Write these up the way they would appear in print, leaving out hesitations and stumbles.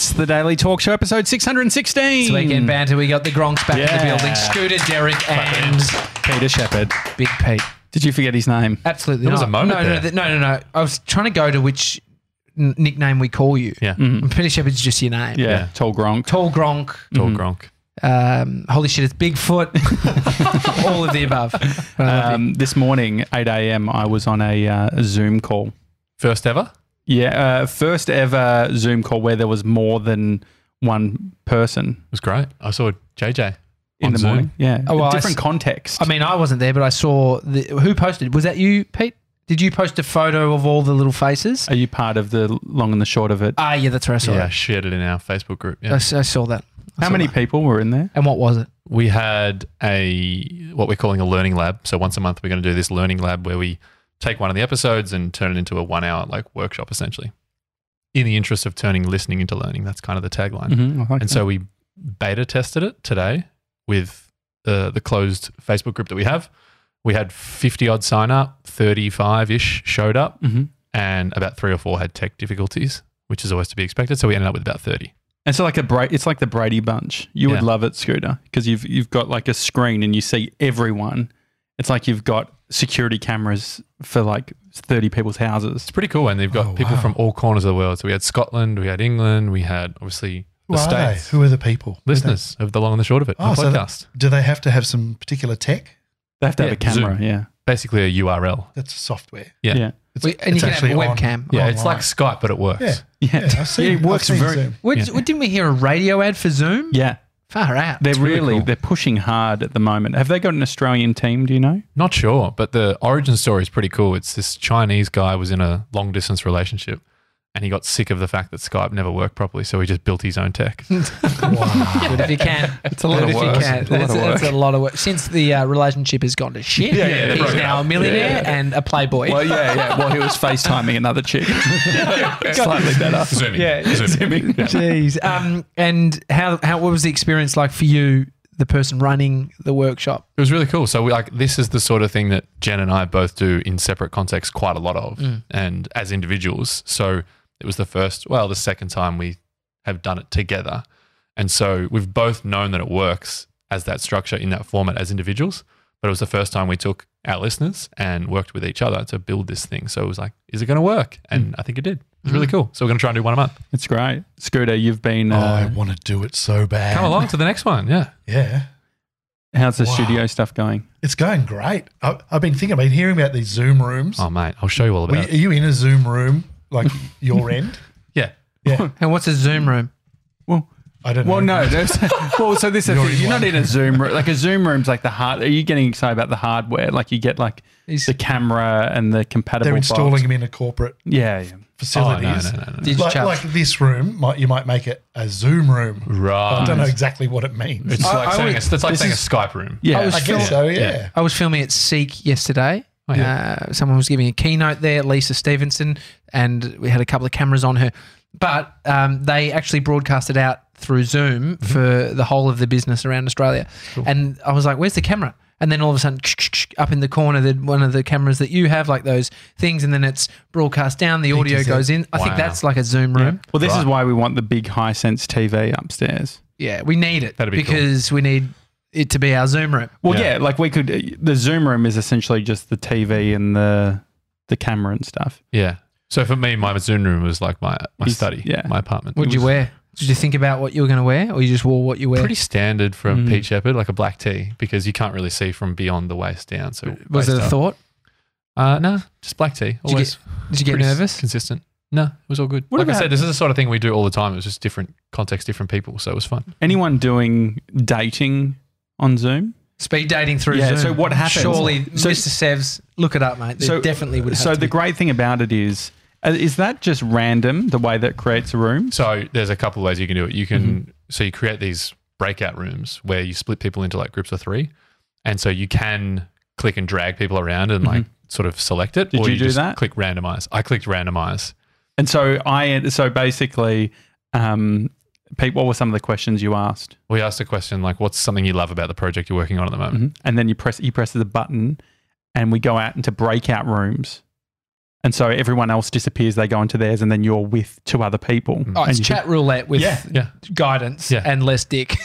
It's the Daily Talk Show, episode 616. It's Weekend Banter. We got the Gronks back in the building. Scooter, Derek, and Peter Shepherd. Big Pete. Did you forget his name? Absolutely There was not. a moment there. No. I was trying to go to which nickname we call you. Yeah. And Peter Shepherd's just your name. Yeah. Tall Gronk. Tall Gronk. Tall Gronk. Holy shit, it's Bigfoot. All of the above. I love you. This morning, 8 a.m., I was on a Zoom call. First ever? Yeah, first ever Zoom call where there was more than one person It was great. I saw JJ in on the Zoom. morning. Yeah, Oh, well, different context. I mean, I wasn't there, but I saw who posted. Was that you, Pete? Did you post a photo of all the little faces? Are you part of the long and the short of it? Yeah, that's where I saw Yeah, I it. shared it in our Facebook group. Yeah. I saw that. How many people were in there? And what was it? We had what we're calling a learning lab. So once a month, we're going to do this learning lab where we take one of the episodes and turn it into a 1 hour workshop, essentially. In the interest of turning listening into learning. That's kind of the tagline. Mm-hmm, I like And that. so we beta tested it today with the closed Facebook group that we have. We had 50 odd sign up, 35-ish showed up, and about 3 or 4 had tech difficulties, which is always to be expected. So we ended up with about 30. And so it's like the Brady Bunch. You would love it, Scooter, because you've got like a screen and you see everyone. It's like you've got security cameras for like 30 people's houses. It's pretty cool. And they've got people from all corners of the world. So we had Scotland, we had England, we had obviously the States. Who are the people? Listeners of the long and the short of it, the so podcast. do they have to have some particular tech? They have to have a camera, Zoom. yeah. Basically a URL. That's software. Yeah. It's, And you it's can have a actually webcam. Yeah, it's online. like Skype, but it works. Yeah. Yeah, I've seen, it works I've seen very. Zoom. Didn't we hear a radio ad for Zoom? Yeah, Far out. they're really really cool. they're pushing hard at the moment. Have they got an Australian team? Do you know? Not sure, but the origin story is pretty cool. It's this Chinese guy was in a long distance relationship and he got sick of the fact that Skype never worked properly, so he just built his own tech. Good if you can. It's a lot of work. That's a lot of work. Since the relationship has gone to shit, they broke he's now a millionaire and a playboy. Well, yeah. Well, he was FaceTiming another chick. Slightly better. Zooming. Zooming. Jeez. And how what was the experience like for you, the person running the workshop? It was really cool. So this is the sort of thing that Jen and I both do in separate contexts quite a lot of and as individuals. So it was the second time we have done it together. And so we've both known that it works as that structure in that format as individuals, but it was the first time we took our listeners and worked with each other to build this thing. So it was like, is it going to work? And I think it did. It was really cool. So we're going to try and do one a month. It's great. Scooter, you've been. I want to do it so bad. Come along to the next one. Yeah. Yeah. How's the studio stuff going? It's going great. I've been hearing about these Zoom rooms. Oh, mate, I'll show you all about Are it. you in a Zoom room, like your end? Yeah. Yeah. And what's a Zoom room? Well, I don't know. well, no. So this is You're in you're not one. in a Zoom room. Like a Zoom room's like the hard. Are you getting excited about the hardware? Like you get like the camera and the compatible. They're installing box. them in a corporate Yeah. facilities. Oh, no. Did you charge? Like this room, you might make it a Zoom room. Right. I don't know exactly what it means. It's like saying would- it's like this saying a is- Skype room. Yeah. I was I guess so, yeah. Yeah. I was filming at Seek yesterday. Oh, yeah. Someone was giving a keynote there, Lisa Stevenson, and we had a couple of cameras on her. But they actually broadcasted out through Zoom for the whole of the business around Australia. And I was like, where's the camera? And then all of a sudden, up in the corner, one of the cameras that you have, like those things, and then it's broadcast down, the audio goes in. I think Wow. that's like a Zoom room. Well, this is Right. why we want the big Hisense TV upstairs. Yeah, we need it That'd be cool. because we need it to be our Zoom room. Well, Yeah. yeah, like we could. The Zoom room is essentially just the TV and the camera and stuff. Yeah. So for me, my Zoom room was like my He's- study, yeah. my apartment. What did you wear? Did you think about what you were going to wear, or you just wore what you wear? Pretty standard from Pete Shepherd, like a black tee, because you can't really see from beyond the waist down. So Was it waist a up. thought? No, just black tee. Did you Always Did you get pretty nervous? Consistent. No, it was all good. What Like I about- said, this is the sort of thing we do all the time. It was just different context, different people. So it was fun. Anyone doing dating on Zoom? Speed dating through Yeah, Zoom. so what happens- Surely, So- Mr. Sevs, look it up, mate. There definitely would have So to the be. great thing about it is that just random, the way that it creates a room? So there's a couple of ways you can do it. You can, so you create these breakout rooms where you split people into like groups of 3. And so you can click and drag people around and like sort of select it. Did or you do just that? Click randomize. I clicked randomize. And so basically, Pete, what were some of the questions you asked? We asked a question like, what's something you love about the project you're working on at the moment? And then he presses the button and we go out into breakout rooms. And so everyone else disappears, they go into theirs, and then you're with 2 other people. Oh, and it's you chat roulette with Yeah. guidance Yeah. and less dick.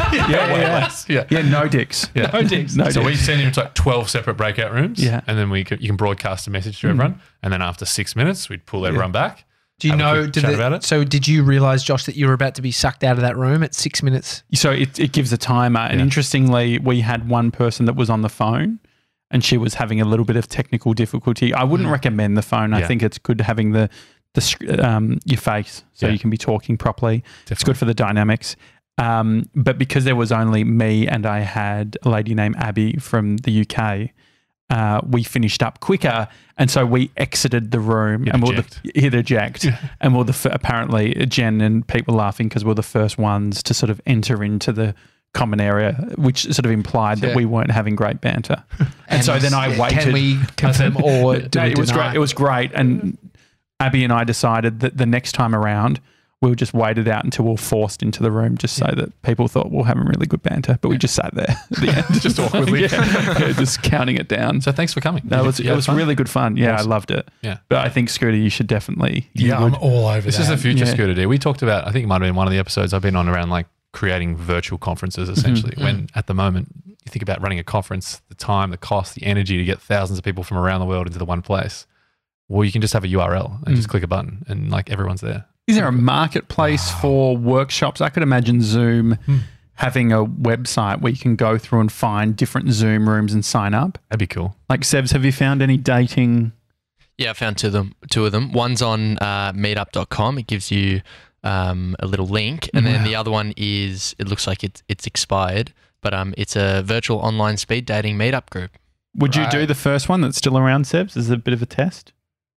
Yeah, no dicks. Yeah. No dicks. No So we dicks. send you into like 12 separate breakout rooms, Yeah. and then you can broadcast a message to everyone, and then after 6 minutes, we'd pull everyone back. Do you Have a know? quick chat about it? So did you realize, Josh, that you were about to be sucked out of that room at 6 minutes? So it gives a timer. And Yeah. interestingly, we had one person that was on the phone and she was having a little bit of technical difficulty. I wouldn't recommend the phone. I Yeah. think it's good having your face so Yeah. you can be talking properly. It's Definitely. good for the dynamics. But because there was only me and I had a lady named Abby from the UK, we finished up quicker, and so we exited the room and hit eject. And apparently Jen and Pete were laughing because we're the first ones to sort of enter into the common area, which sort of implied that we weren't having great banter. And so then I waited. Can we confirm or do No, we it was deny? great. It was great, and Abby and I decided that the next time around we'll just wait it out until we're forced into the room, just so that people thought we're having really good banter. But we just sat there at the end, Just awkwardly. just counting it down. So thanks for coming. No, it was fun? really good fun. Yeah, Awesome. I loved it. Yeah. But I think, Scooter, you should definitely. Yeah, I'm all over This that. is a future Yeah. Scooter D. We talked about, I think it might have been one of the episodes I've been on around like creating virtual conferences essentially. When at the moment you think about running a conference, the time, the cost, the energy to get thousands of people from around the world into the one place. Well, you can just have a URL and just click a button and like everyone's there. Is there a marketplace for workshops? I could imagine Zoom having a website where you can go through and find different Zoom rooms and sign up. That'd be cool. Like, Sebs, have you found any dating? Yeah, I found two of them. One's on meetup.com. It gives you a little link. And then the other one is, it looks like it's expired, but it's a virtual online speed dating meetup group. Would you do the first one that's still around, Sebs, as a bit of a test?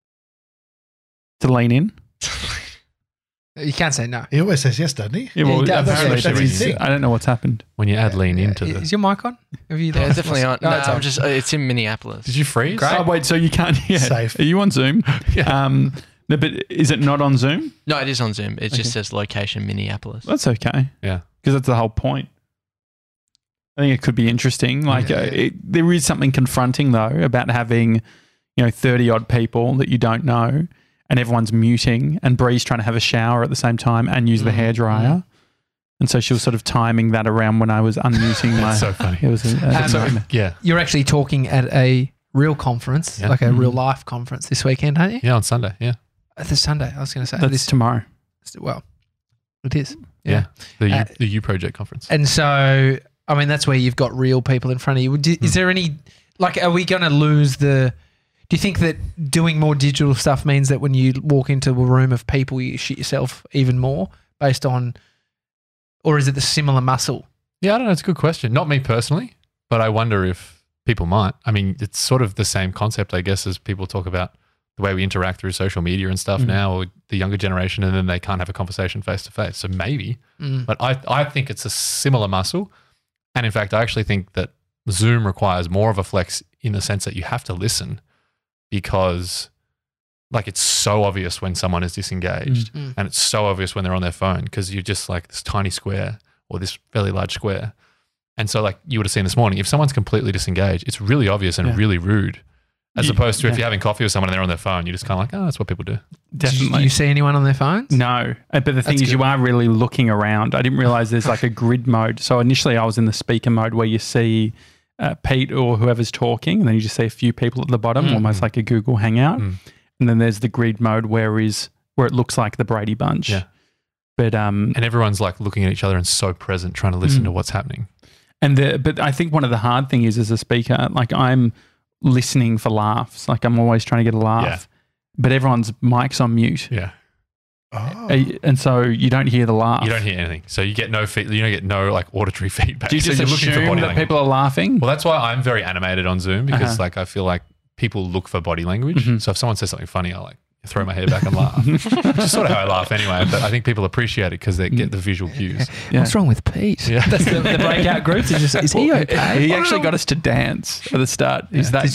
To lean in? You can't say no. He always says yes, doesn't he? Yeah, well, he does. apparently That's his there is. thing. I don't know what's happened. When you add lean into the... Is your mic on? Have you Yeah, lost- definitely on. No, No, it's on. I'm just. It's in Minneapolis. Did you freeze? Oh, wait, so you can't hear? Safe. Are you on Zoom? No, but is it not on Zoom? No, it is on Zoom. It just says location Minneapolis. That's okay. Yeah. Because that's the whole point. I think it could be interesting. Like, there is something confronting, though, about having, 30 odd people that you don't know, and everyone's muting, and Bree's trying to have a shower at the same time and use the hairdryer. And so she was sort of timing that around when I was unmuting my. That's so funny. It was Yeah. You're actually talking at a real conference, Yeah. like a real life conference this weekend, aren't you? Yeah, on Sunday. Yeah. This Sunday, I was going to say. That's tomorrow. Well, it is. Yeah. The U Project conference. And so, I mean, that's where you've got real people in front of you. Is there any, like, are we going to lose the, do you think that doing more digital stuff means that when you walk into a room of people, you shit yourself even more based on, or is it the similar muscle? Yeah, I don't know. It's a good question. Not me personally, but I wonder if people might. I mean, it's sort of the same concept, I guess, as people talk about the way we interact through social media and stuff now, or the younger generation, and then they can't have a conversation face to face. So maybe, but I think it's a similar muscle. And in fact, I actually think that Zoom requires more of a flex in the sense that you have to listen, because like it's so obvious when someone is disengaged and it's so obvious when they're on their phone, because you're just like this tiny square or this fairly large square. And so like you would have seen this morning, if someone's completely disengaged, it's really obvious and really rude, as opposed to if you're having coffee with someone and they're on their phone, you're just kind of like, oh, that's what people do. Definitely. Do you see anyone on their phones? No. But the thing is, you are really looking around. I didn't realize there's like a grid mode. So initially I was in the speaker mode where you see Pete or whoever's talking, and then you just see a few people at the bottom, almost like a Google Hangout. And then there's the grid mode where it looks like the Brady Bunch. Yeah. But and everyone's like looking at each other and so present, trying to listen to what's happening. But I think one of the hard thing is, as a speaker, like I'm listening for laughs. Like I'm always trying to get a laugh, but everyone's mic's on mute. Yeah. Oh. And so you don't hear the laugh. You don't hear anything. So you get no you don't get no like auditory feedback. Do you so just you're looking for assume body that language. people are laughing? Well, that's why I'm very animated on Zoom, because like I feel like people look for body language. So if someone says something funny, I like throw my hair back and laugh, which is sort of how I laugh anyway. But I think people appreciate it because they get the visual cues. Yeah. What's wrong with Pete? Yeah. That's the breakout groups. Is he okay? He actually got us to dance at the start. He's that Did you? guy.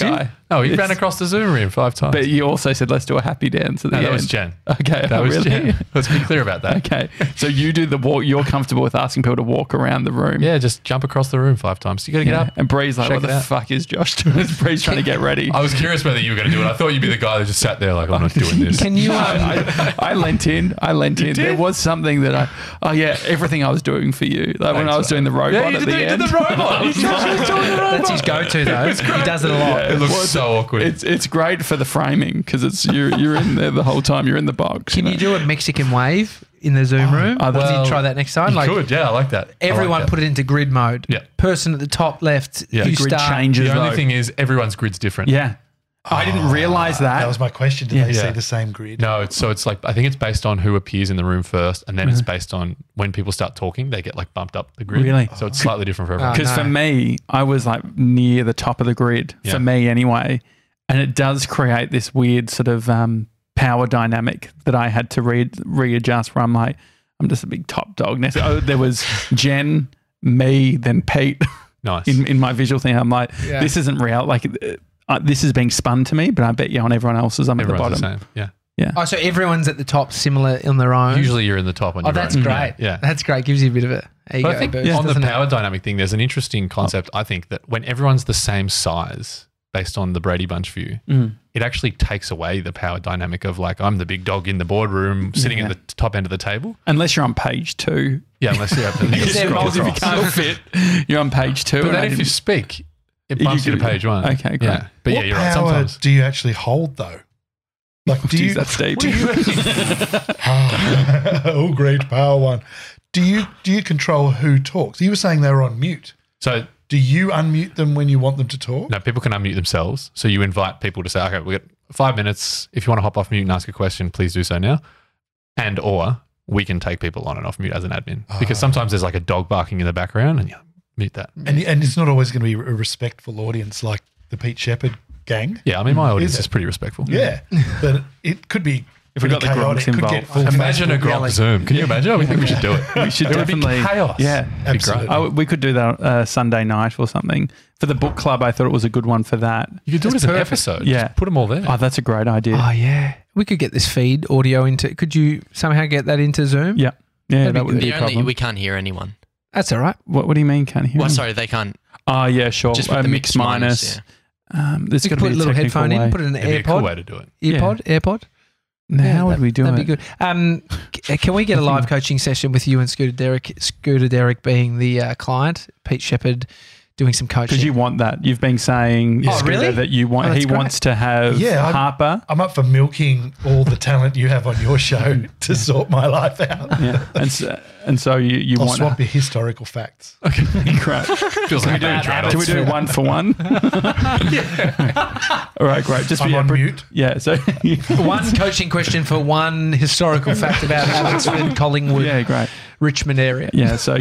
No, he ran across the Zoom room 5 times. But you also said, let's do a happy dance at the no, end. that was Jen. Okay. That was really? Jen. Let's be clear about that. Okay. So you do the walk. You're comfortable with asking people to walk around the room. Yeah, just jump across the room 5 times. You got to get up. And Bree's like, Check what it the out. fuck is Josh doing? Bree's trying to get ready. I was curious whether you were going to do it. I thought you'd be the guy that just sat there like, I'm not doing this. Can you? I lent in. There was something that everything I was doing for you. Like when I was doing the robot at the end. That's his go-to though. He does it a lot. It looks so awkward. It's great for the framing because you're in there the whole time. You're in the box. Can you do a Mexican wave in the Zoom room? Can you try that next time? You could, yeah, I like that. Everyone put it into grid mode. Yeah. Person at the top left, Yeah. you The grid start. changes. The only though. thing is everyone's grid's different. Yeah. I didn't realize that. That was my question. Did they Yeah. see the same grid? No, it's like, I think it's based on who appears in the room first, and then it's based on when people start talking, they get like bumped up the grid. Really? So it's slightly different for everyone. Because no. for me, I was like near the top of the grid, Yeah. for me anyway. And it does create this weird sort of power dynamic that I had to readjust where I'm like, I'm just a big top dog. There was Jen, me, then Pete Nice. in my visual thing. I'm like, Yeah. this isn't real. Like, this is being spun to me, but I bet you on everyone else's, I'm Everyone's at the the bottom. same. Yeah. Oh, so everyone's at the top, similar on their own. Usually you're in the top on your that's own. great. Yeah. That's great. Gives you a bit of a ego But I think boost, on the doesn't it? power dynamic thing, there's an interesting concept. I think that when everyone's the same size, based on the Brady Bunch view, it actually takes away the power dynamic of like, I'm the big dog in the boardroom sitting at the top end of the table. Unless you're on page 2. Yeah, unless you have to Is there scroll multiple- across. If you can't fit, you're on page 2. But and then I if you didn't- speak, it bumps you to page 1. Okay, great. Yeah. But What yeah, you're right. power Sometimes. do you actually hold though? Like, do Jeez, you? that's deep. Oh, great power one. Do you control who talks? You were saying they were on mute. So Do you unmute them when you want them to talk? no, people can unmute themselves. So you invite people to say, okay, we've got 5 minutes. If you want to hop off mute and ask a question, please do so now. And or we can take people on and off mute as an admin. Because sometimes there's like a dog barking in the background and you mute that. And it's not always going to be a respectful audience like the Pete Shepherd gang. Yeah, I mean, my audience Is it? is pretty respectful. Yeah, but it could be If we got the chaotic. Gronks Could get involved. full Imagine a Facebook Gronk yelling. Zoom. Can you imagine? I think we should do it. We should It would be definitely chaos. Yeah, It'd be great. Absolutely. we could do that Sunday night or something for the book club. I thought it was a good one for that. You could do it as That's an perfect. episode. Yeah. Just put them all there. Oh, that's a great idea. Oh yeah, we could get this feed audio into. Could you somehow get that into Zoom? Yeah, yeah, That'd be that would good. be The a only problem. we can't hear anyone. That's all right. What do you mean? Can't hear? Well, him? sorry, they can't. Oh yeah, sure. Just with the mix minus. There's You got could to put be a little technical headphone way. in, put it in an It'd be a cool way AirPod, to do it. AirPod. Now, Yeah, how would we do That'd it? be good. Can we get a live coaching session with you and Scooter Derek? Scooter Derek being the client, Pete Shepherd doing some coaching. Because you want that. You've been saying Oh, Scooter, really? that you want. Oh, that's he great. wants to have Yeah, Harper. I'm up for milking all the talent you have on your show to sort my life out. Yeah, and so you I'll want. swap your historical facts. Okay, great. Feels like a bad trade-off. Can we do 1 for 1? All right, great. Just I'm be on mute. Yeah, so one coaching question for one historical fact about Abbotsford, Collingwood, yeah, great. Richmond area. Yeah, so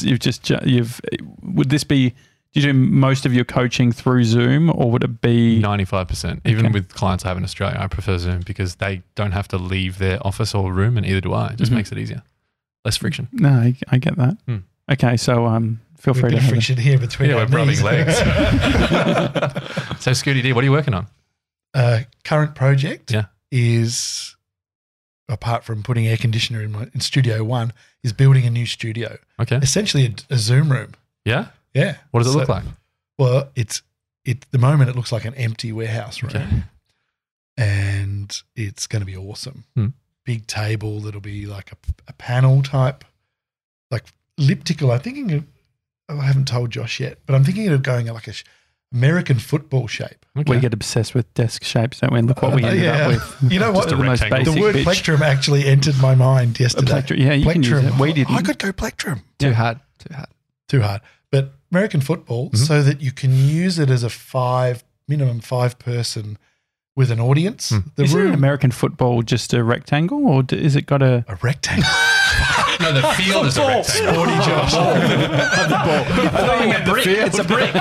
would this be, do you do most of your coaching through Zoom or would it be 95%. Even Okay. with clients I have in Australia, I prefer Zoom because they don't have to leave their office or room, and either do I. It just makes it easier. Less friction. No, I get that. Hmm. Okay, so feel We've free got to a have friction here between Yeah, our we're rubbing knees. legs. So, Scooty D, what are you working on? Current project Yeah. is, apart from putting air conditioner in Studio One, is building a new studio. Okay. Essentially a Zoom room. Yeah? Yeah. What does it So- look like? Well, at the moment it looks like an empty warehouse room. Okay. And it's going to be awesome. Hmm. Big table that'll be like a panel type, like elliptical. I'm thinking of, I haven't told Josh yet, but I'm thinking of going like a American football shape. Okay. We get obsessed with desk shapes, don't we? And look what we ended Yeah. up with. You know what? Just the most rectangle. basic The word bitch. plectrum actually entered my mind yesterday. Plectrum. Yeah, you can use Plectrum. it. We didn't. I could go plectrum. Too hard. Too hard. But American football, Mm-hmm. so that you can use it as a minimum five person with an audience. The Isn't room, American football just a rectangle or is it got a... a rectangle. No, the field is a rectangle. Sporty Josh. It's a brick.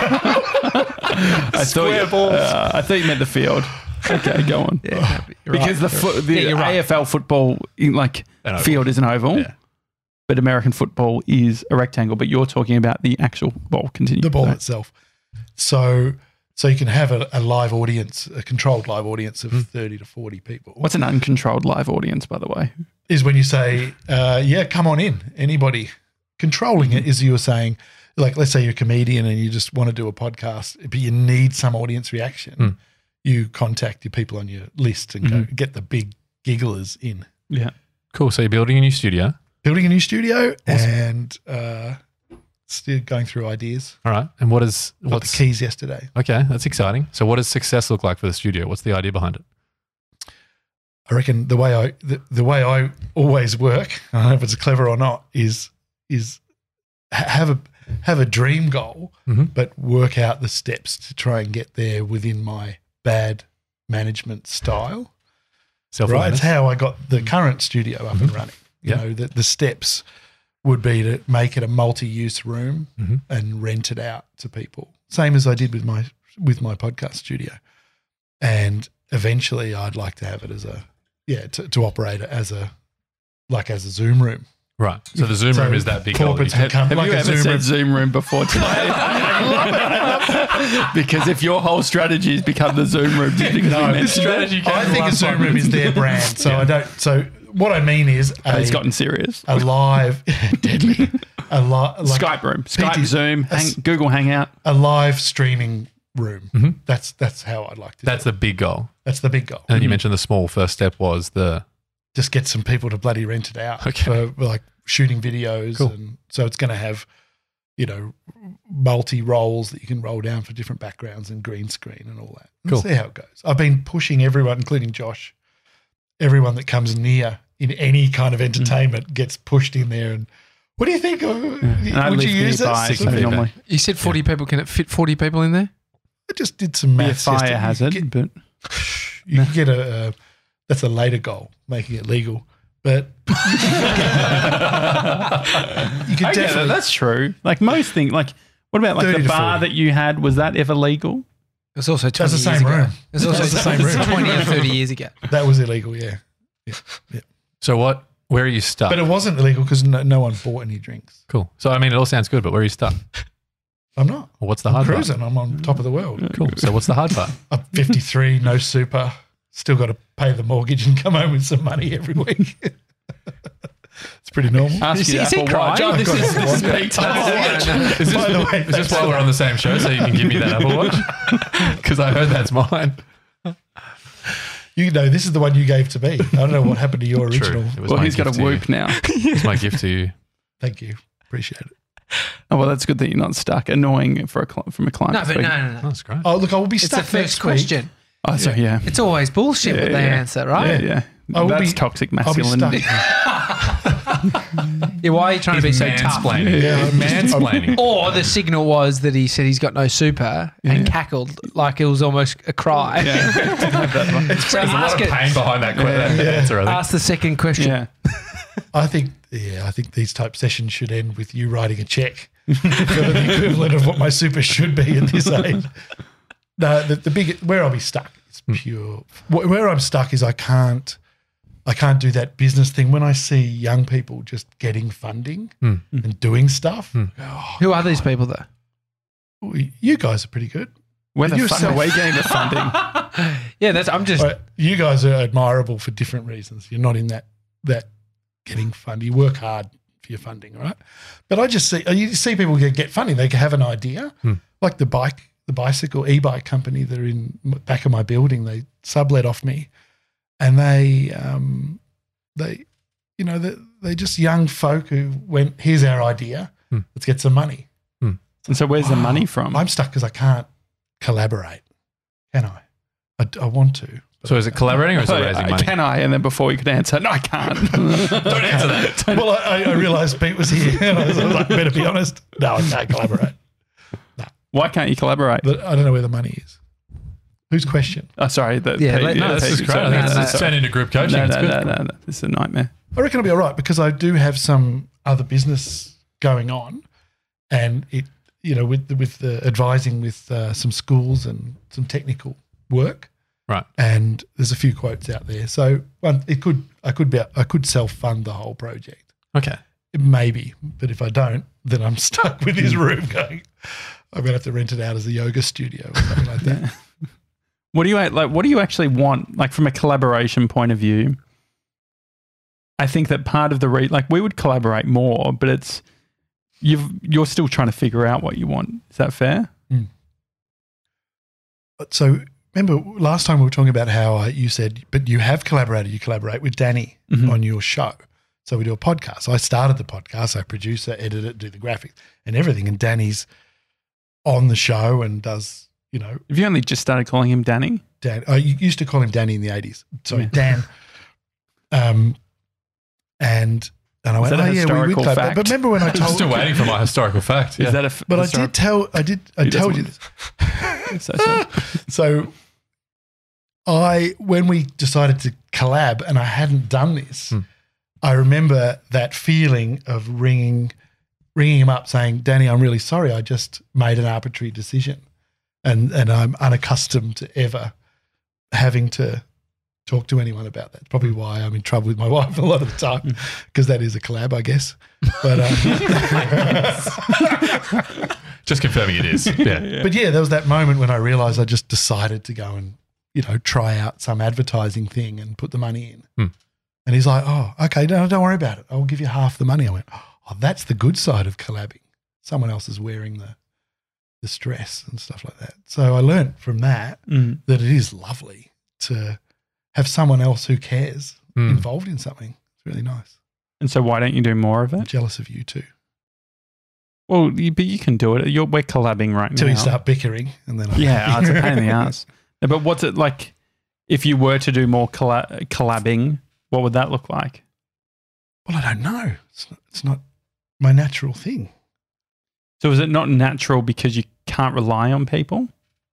I thought you meant the field. Okay, go on. Because the you're right. AFL football, An oval. field is an oval, Yeah. but American football is a rectangle. But you're talking about the actual ball. Continue. The ball Sorry. itself. So So you can have a live audience, a controlled live audience of 30 to 40 people. What's an uncontrolled live audience, by the way? Is when you say, come on in, anybody. Controlling it is you were saying, like, let's say you're a comedian and you just want to do a podcast, but you need some audience reaction. You contact your people on your list and go get the big gigglers in. Yeah. Cool. So you're building a new studio. Building a new studio and still going through ideas. All right. And Got the keys yesterday. Okay, that's exciting. So what does success look like for the studio? What's the idea behind it? I reckon the way I always work, I don't know if it's clever or not, is have a dream goal, but work out the steps to try and get there within my bad management style. Right, it's how I got the current studio up and running. You know, the steps would be to make it a multi-use room and rent it out to people. Same as I did with my podcast studio. And eventually I'd like to have it as to operate it as a Zoom room. Right. So the Zoom room is that big. Corporates Have you ever said Zoom room before today? Because if your whole strategy has become the Zoom room, do you think I think a Zoom room is their brand. So I don't. So what I mean is, it's gotten serious. A live, deadly, Skype room, Skype, Zoom, Google Hangout, a live streaming room. That's how I'd like to. That's the big goal. That's the big goal. And then you mentioned the small first step was just get some people to bloody rent it out for like shooting videos. Cool. And so it's going to have, multi-rolls that you can roll down for different backgrounds and green screen and all that. Cool. See how it goes. I've been pushing everyone, including Josh, everyone that comes near in any kind of entertainment gets pushed in there. And what do you think? Would you use it? Normally. You said 40 people. Can it fit 40 people in there? I just did some maths. Fire hazard, but you can get that's a later goal, making it legal. But you could definitely. That's true. Like most things, like what about like the bar that you had? Was that ever legal? It was also 20 That's the years same ago. room. It was also That's the same room. 20 or 30 years ago. That was illegal, yeah. So where are you stuck? But it wasn't illegal because no one bought any drinks. Cool. So I mean, it all sounds good, but where are you stuck? I'm not. Well, what's the hard cruising. part? I'm on top of the world. Cool. So what's the hard part? I'm 53, no super. Still got to pay the mortgage and come home with some money every week. It's pretty normal. Ask you Is he Apple Watch. crying? This is peak time. Is By the way, this while we're on the same show so you can give me that Apple Watch? Because I heard that's mine. This is the one you gave to me. I don't know what happened to your original. True. It was Well, my he's got gift a to you. Whoop now. It's my gift to you. Thank you. Appreciate it. Oh, well, that's good that you're not stuck. Annoying from a client No, but perspective. no. Oh, that's great. Oh, look, I will be It's stuck the first next question. Oh, sorry, yeah. It's always bullshit what they answer, right? Yeah. I will That's be- toxic I'll be stuck. masculinity. Yeah, why are you trying to be so tough? Mansplaining. Yeah, Mansplaining. Or the signal was that he said he's got no super and cackled like it was almost a cry. Yeah. So There's a lot of pain behind that answer, I think. ask the second question. Yeah. I think these type sessions should end with you writing a check for the equivalent of what my super should be at this age. No, the big where I'll be stuck is pure. Where I'm stuck is I can't do that business thing. When I see young people just getting funding and doing stuff, Who are these people though? you guys are pretty good. Where the You're fuck so- are we getting the funding? Yeah, I'm just. Right, you guys are admirable for different reasons. You're not in that getting funding. You work hard for your funding, right? But I just see people get funding. They have an idea, like the bicycle e-bike company that are in back of my building. They sublet off me, and they're just young folk who went, here's our idea, let's get some money. And so where's the money from? I'm stuck because I can't collaborate. Can I? I want to. So is it collaborating or is it raising money? Can I? And then before you could answer, no, I can't. Don't answer that. Well, I realised Pete was here. And I was like, better be honest. No, I can't collaborate. Why can't you collaborate? But I don't know where the money is. Whose question? Oh, sorry. Yeah, No, this is great. I think it's turned into group coaching. No, It's good. no. This is a nightmare. I reckon I'll be all right because I do have some other business going on, and it, with the advising with some schools and some technical work. Right. And there's a few quotes out there, so I could self-fund the whole project. Okay. Maybe, but if I don't, then I'm stuck with this room going, I'm gonna have to rent it out as a yoga studio or something like that. What do you actually want? Like from a collaboration point of view, I think that part of the we would collaborate more, but you're still trying to figure out what you want. Is that fair? Mm. So remember last time we were talking about how you said, but you have collaborated. You collaborate with Danny on your show. So we do a podcast. I started the podcast. I produce it, edit it, do the graphics and everything. And Danny's on the show and does, Have you only just started calling him Danny? Dan. You used to call him Danny in the 80s. Sorry, Dan. And I went, we would fact? But remember when I told I'm still waiting for my historical fact. Is that But I told you this. So when we decided to collab and I hadn't done this, I remember that feeling of ringing him up saying, Danny, I'm really sorry. I just made an arbitrary decision and I'm unaccustomed to ever having to talk to anyone about that. It's probably why I'm in trouble with my wife a lot of the time because that is a collab, I guess. But just confirming it is. Yeah. But yeah, there was that moment when I realized I just decided to go and, try out some advertising thing and put the money in. And he's like, oh, okay, no, don't worry about it. I'll give you half the money. I went, oh, that's the good side of collabing. Someone else is wearing the stress and stuff like that. So I learned from that that it is lovely to have someone else who cares involved in something. It's really nice. And so why don't you do more of it? I'm jealous of you too. Well, but you can do it. We're collabing right now. Until you start bickering and then it's a pain in the ass. But what's it like if you were to do more collabing, what would that look like? Well, I don't know. It's not my natural thing. So is it not natural because you can't rely on people?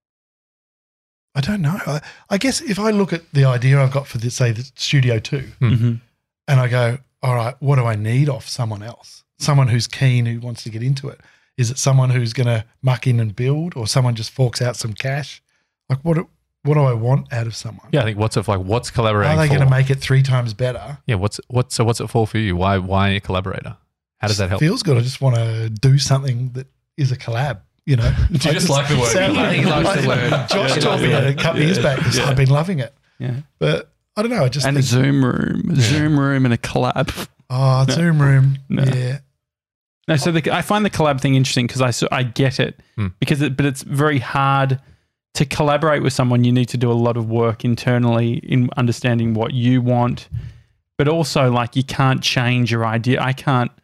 I don't know. I guess if I look at the idea I've got for the Studio 2 and I go, all right, what do I need off someone else? Someone who's keen, who wants to get into it. Is it someone who's going to muck in and build or someone just forks out some cash? Like what do I want out of someone? Yeah, I think what's collaborating for? Are they for? going to make it 3 times better? Yeah, what's it for you? Why a collaborator? How does that help? It feels good. I just want to do something that is a collab. Do you just like the word? I think he likes the word. Josh told me a couple of years back because I've been loving it. Yeah. But I don't know. I just think, a Zoom room and a collab. Oh, Zoom room. No. Yeah. No, so I find the collab thing interesting because I get it but it's very hard to collaborate with someone. You need to do a lot of work internally in understanding what you want, but also you can't change your idea. I can't.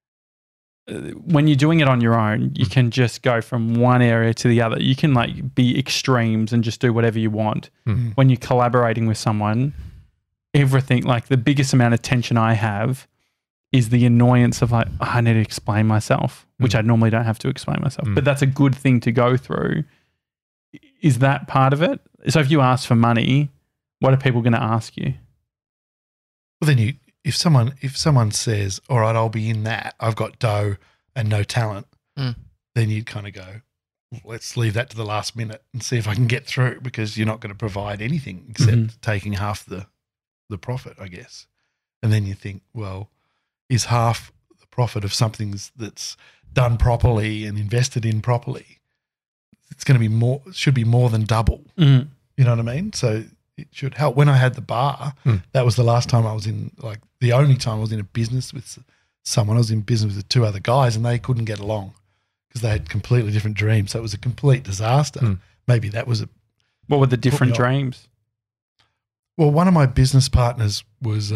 When you're doing it on your own, you can just go from one area to the other. You can be extremes and just do whatever you want. When you're collaborating with someone, everything, the biggest amount of tension I have is the annoyance of I need to explain myself, which I normally don't have to explain myself. But that's a good thing to go through. Is that part of it? So if you ask for money, what are people going to ask you? Well, then if someone says, all right, I'll be in that, I've got dough and no talent, then you'd kind of go, let's leave that to the last minute and see if I can get through because you're not going to provide anything except taking half the profit, I guess. And then you think, well, is half the profit of something that's done properly and invested in properly, it's going to be more, should be more than double. You know what I mean? So it should help. When I had the bar, that was the last time I was in, the only time I was in a business with someone. I was in business with 2 other guys and they couldn't get along because they had completely different dreams. So it was a complete disaster. Maybe that was What were the different dreams? Well, one of my business partners was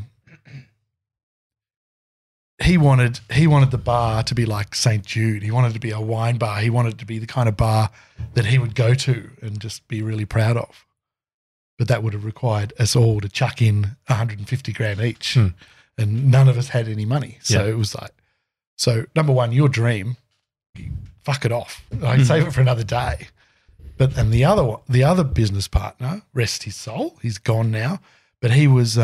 he wanted the bar to be like St. Jude. He wanted it to be a wine bar. He wanted it to be the kind of bar that he would go to and just be really proud of. But that would have required us all to chuck in 150 grand each, and none of us had any money. So it was so number one, your dream, fuck it off. Save it for another day. But and the other business partner, rest his soul, he's gone now. But he was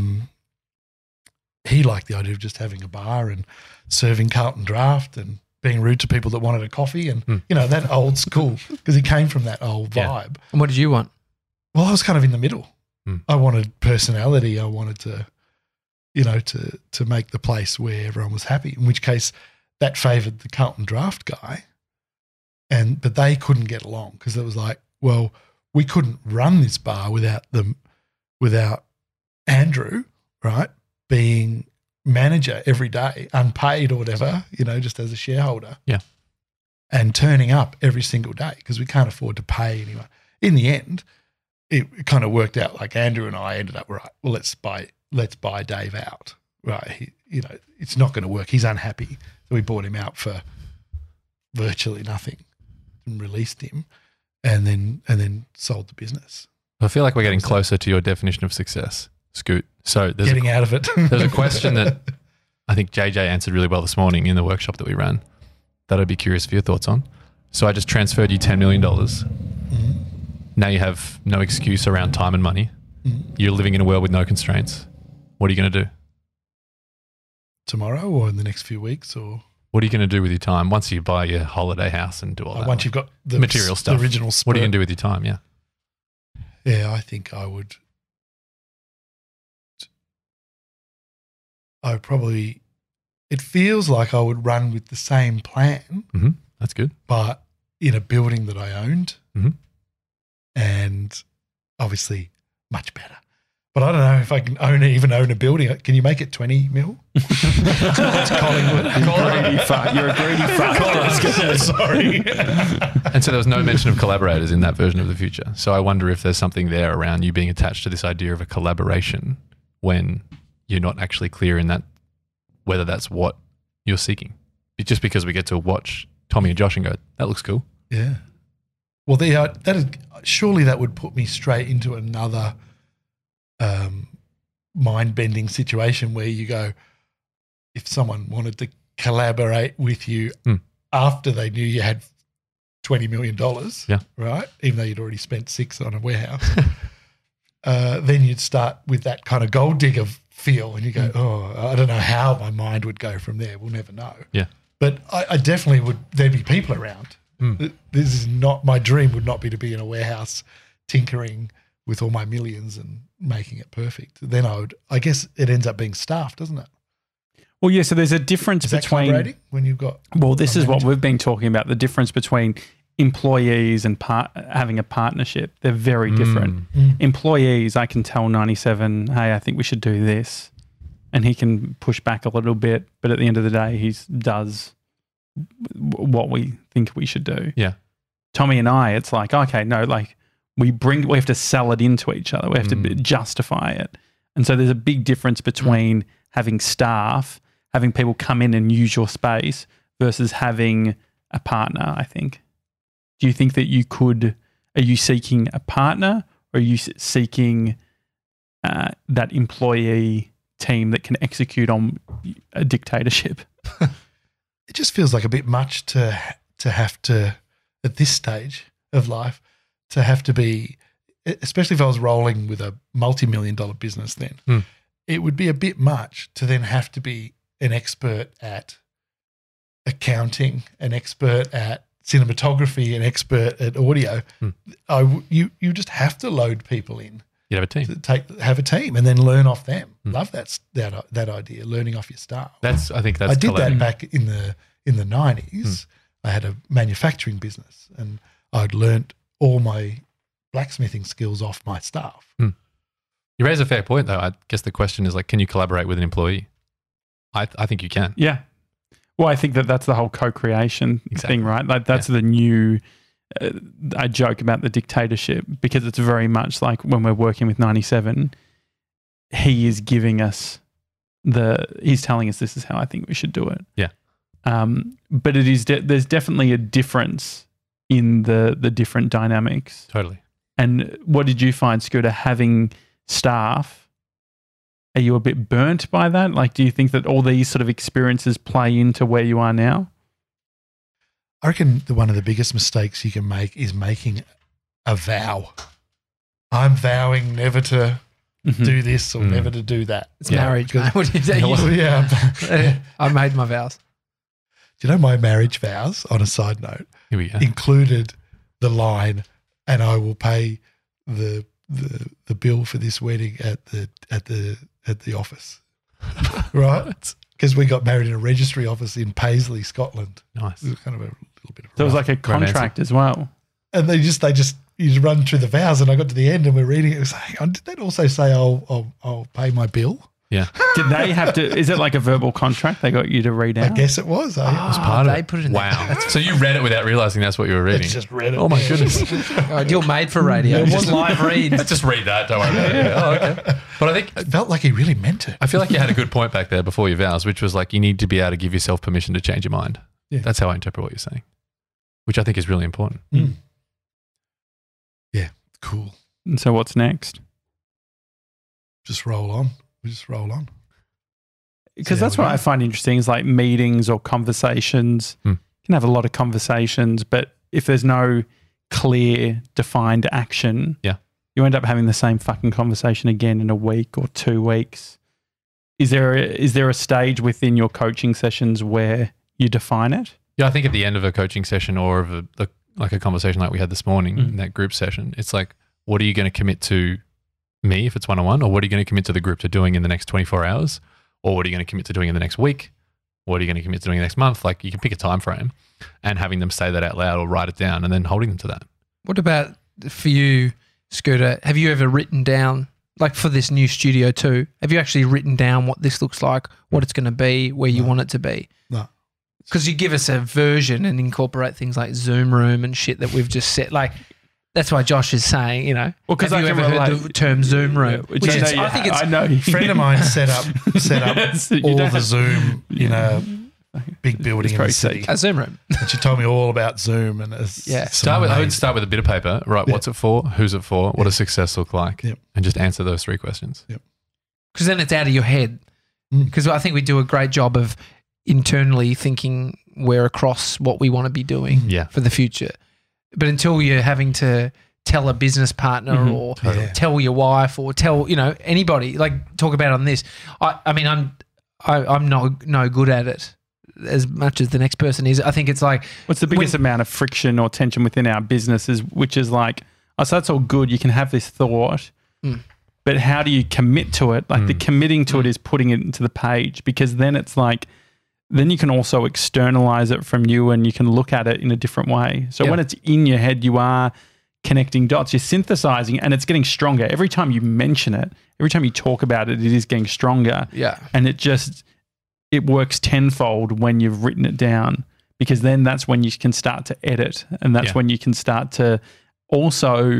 he liked the idea of just having a bar and serving Carlton Draft and being rude to people that wanted a coffee and that old school because he came from that old vibe. And what did you want? Well, I was kind of in the middle. I wanted personality. I wanted to, to make the place where everyone was happy, in which case that favoured the Carlton Draft guy. but they couldn't get along because it was like, well, we couldn't run this bar without Andrew, right, being manager every day, unpaid or whatever, just as a shareholder. Yeah. And turning up every single day because we can't afford to pay anyone. In the end, it kind of worked out like Andrew and I ended up, right, well, let's buy Dave out, right? It's not going to work. He's unhappy. So we bought him out for virtually nothing and released him and then sold the business. I feel like we're getting closer to your definition of success, Scoot. So there's getting out of it. There's a question that I think JJ answered really well this morning in the workshop that we ran that I'd be curious for your thoughts on. So I just transferred you $10 million. Mm-hmm. Now you have no excuse around time and money. Mm-hmm. You're living in a world with no constraints. What are you going to do? Tomorrow or in the next few weeks? Or what are you going to do with your time once you buy your holiday house and do all that? Once you've got the material stuff, the original spurt. What are you going to do with your time? Yeah. Yeah, I think I would probably, it feels like I would run with the same plan. Mm-hmm. That's good. But in a building that I owned and obviously much better. But I don't know if I can even own a building. Can you make it 20 mil? That's Collingwood. You're a greedy fuck. Sorry. And so there was no mention of collaborators in that version of the future. So I wonder if there's something there around you being attached to this idea of a collaboration when you're not actually clear in that whether that's what you're seeking. It's just because we get to watch Tommy and Josh and go, that looks cool. Yeah. Well, surely that would put me straight into another mind-bending situation where you go, if someone wanted to collaborate with you after they knew you had $20 million, right, even though you'd already spent 6 on a warehouse, then you'd start with that kind of gold digger feel and you go, oh, I don't know how my mind would go from there. We'll never know. Yeah. But I definitely would, there'd be people around. This is not, my dream would not be to be in a warehouse tinkering with all my millions and making it perfect. Then I guess it ends up being staff, doesn't it? Well, yeah, so there's a difference Is that between collaborating when you've got. Well, this is what we've been talking about, the difference between employees and having a partnership. They're very different. Employees, I can tell 97, hey, I think we should do this. And he can push back a little bit, but at the end of the day, he does what we think we should do. Yeah. Tommy and I, it's like, okay, no, like we have to sell it into each other. We have to justify it. And so there's a big difference between having staff, having people come in and use your space versus having a partner, I think. Do you think that are you seeking a partner or are you seeking that employee team that can execute on a dictatorship? It just feels like a bit much to have to, at this stage of life, to have to be, especially if I was rolling with a multi-million-dollar business then, it would be a bit much to then have to be an expert at accounting, an expert at cinematography, an expert at audio. You just have to load people in. You have a team. Have a team and then learn off them. Love that idea, learning off your staff. I think that's I did that back in the 90s. I had a manufacturing business and I'd learnt all my blacksmithing skills off my staff. You raise a fair point though. I guess the question is like, can you collaborate with an employee? I think you can. Yeah. Well, I think that's the whole co-creation thing, right? Like that's the new. I joke about the dictatorship because it's very much like when we're working with 97, he is giving us he's telling us this is how I think we should do it. Yeah. But it is there's definitely a difference in the different dynamics. Totally. And what did you find, Scooter, having staff? Are you a bit burnt by that? Like, do you think that all these sort of experiences play into where you are now? I reckon one of the biggest mistakes you can make is making a vow. I'm vowing never to do this or never to do that. It's marriage. What do you say? I made my vows. Do you know my marriage vows, on a side note, Here we go. included the line, and I will pay the bill for this wedding at the office, right? Because we got married in a registry office in Paisley, Scotland. Nice. It was kind of a little bit of So it was like a contract as well. And you run through the vows, and I got to the end and we're reading it. It was like, did that also say I'll pay my bill? Yeah. Did they have to? Is it like a verbal contract they got you to read out? I guess it was. It was part of it. Put it in Wow. So you read it without realizing that's what you were reading? I just read it. Oh my goodness. You're made for radio. It was live reads. Just read that. Don't worry about it. Oh, okay. But I think It felt like he really meant it. I feel like you had a good point back there before your vows, which was like you need to be able to give yourself permission to change your mind. Yeah. That's how I interpret what you're saying, which I think is really important. Yeah, cool. And so what's next? Just roll on. We just roll on. Because See how that's we what go. I find interesting is like meetings or conversations. You can have a lot of conversations, but if there's no clear, defined action, you end up having the same fucking conversation again in a week or 2 weeks. Is there a stage within your coaching sessions where you define it? Yeah, I think at the end of a coaching session or of like a conversation like we had this morning in that group session, it's like, what are you going to commit to me if it's one-on-one, or what are you going to commit to the group to doing in the next 24 hours? Or what are you going to commit to doing in the next week? What are you going to commit to doing next month? Like you can pick a time frame and having them say that out loud or write it down and then holding them to that. What about for you, Scooter? Have you ever written down, like for this new Studio 2, have you actually written down what this looks like, what it's going to be, where you want it to be? No. Because you give us a version and incorporate things like Zoom Room and shit that we've just set. Like, that's why Josh is saying, Well, 'cause have you I ever can heard relate. the term Zoom Room? Which I know you I think it's I know. A friend of mine set up Yes, you all don't the have- Zoom in a big building in the pretty city. sick. a Zoom Room. And she told me all about Zoom. And it's Yeah. I would start with a bit of paper, right? What's it for? Who's it for? What does success look like? Yep. And just answer those 3 questions. Because then it's out of your head. Because I think we do a great job of internally thinking we're across what we want to be doing for the future. But until you're having to tell a business partner or tell your wife or tell, anybody, like talk about on this. I mean, I'm no good at it as much as the next person is. I think it's like, what's the biggest amount of friction or tension within our businesses, which is like, so that's all good. You can have this thought, but how do you commit to it? Like the committing to it is putting it into the page, because then it's like, then you can also externalize it from you and you can look at it in a different way. So when it's in your head, you are connecting dots, you're synthesizing, and it's getting stronger. Every time you mention it, every time you talk about it, it is getting stronger. Yeah. And it works tenfold when you've written it down, because then that's when you can start to edit, and that's when you can start to also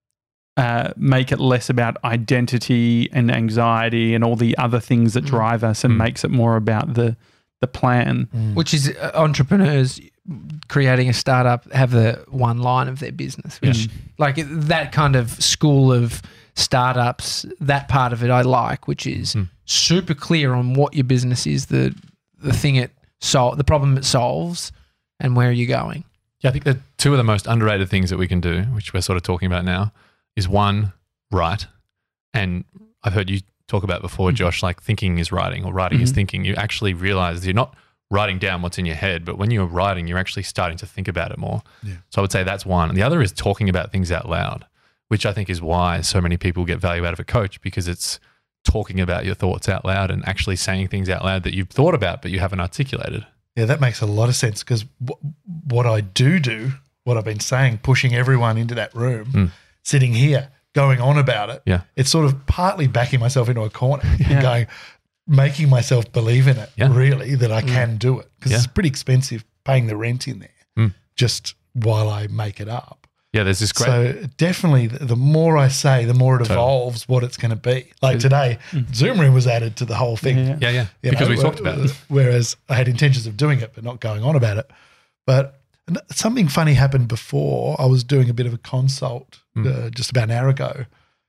make it less about identity and anxiety and all the other things that drive us, and makes it more about the plan. Which is entrepreneurs creating a startup have the one line of their business, which like that kind of school of startups, that part of it I like, which is super clear on what your business is, the thing the problem it solves, and where are you going. Yeah, I think that 2 of the most underrated things that we can do, which we're sort of talking about now, is 1, write. And I've heard you talk about before, Josh, like thinking is writing or writing is thinking. You actually realize you're not writing down what's in your head, but when you're writing, you're actually starting to think about it more. Yeah. So I would say that's one. And the other is talking about things out loud, which I think is why so many people get value out of a coach, because it's talking about your thoughts out loud and actually saying things out loud that you've thought about but you haven't articulated. Yeah, that makes a lot of sense, because what I do, what I've been saying, pushing everyone into that room, sitting here, going on about it, it's sort of partly backing myself into a corner and going, making myself believe in it, really, that I can do it, because it's pretty expensive paying the rent in there just while I make it up. Yeah, there's this great... So definitely the more I say, the more it evolves what it's going to be. Like today, Zoom Room was added to the whole thing. Yeah. Because we talked about it. Whereas I had intentions of doing it but not going on about it. But something funny happened before. I was doing a bit of a consult just about an hour ago.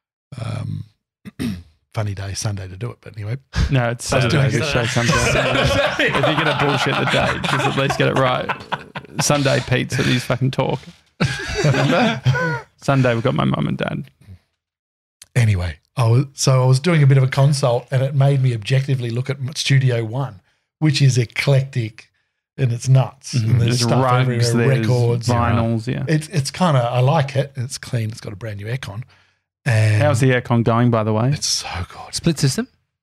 Funny day, Sunday to do it, but anyway. No, it's Saturday. Good show Sunday. If you're going to bullshit the date, just at least get it right. Sunday pizza, these fucking talk. Remember? Sunday we've got my mum and dad. Anyway, I was doing a bit of a consult, and it made me objectively look at Studio One, which is eclectic and it's nuts. And there's stuff rugs, everywhere, records, vinyls. It's kind of, I like it. It's clean. It's got a brand new aircon. And how's the aircon going, by the way? it's so good. Split system?